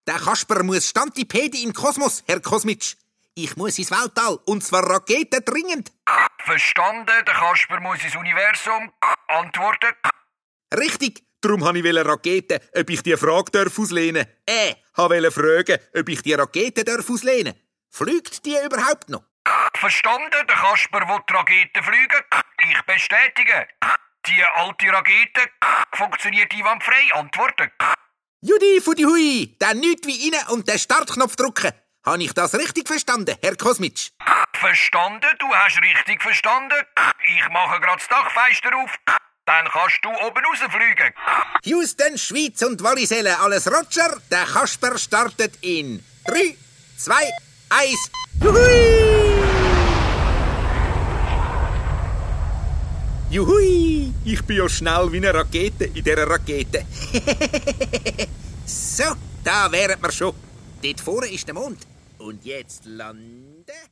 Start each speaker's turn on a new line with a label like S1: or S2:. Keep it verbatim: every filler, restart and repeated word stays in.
S1: Der Kasper muss Stantipedi im Kosmos, Herr Kosmitsch. Ich muss ins Weltall, und zwar Raketen dringend.
S2: Verstanden, der Kasper muss ins Universum. Antworten.
S1: Richtig, darum wollte ich Raketen, ob ich die Frage darf auslehnen. Äh, wollte fragen, ob ich die Raketen darf auslehnen. Fliegt die überhaupt noch?
S2: Verstanden, der Kasper will die Raketen fliegen. Ich bestätige. Die alte Rakete funktioniert einwandfrei. Antworten.
S1: Judi Fudi Hui, dann nichts wie rein und den Startknopf drücken. Habe ich das richtig verstanden, Herr Kosmitsch?
S2: Verstanden, du hast richtig verstanden. Ich mache gerade das Dachfenster auf. Dann kannst du oben rausfliegen.
S1: Houston, Schweiz und Wallisellen, alles Roger. Der Kasper startet in drei, zwei, eins. Juhui! Juhui! Ich bin ja schnell wie eine Rakete in dieser Rakete. So, da wären wir schon. Dort vorne ist der Mond. Und jetzt landen...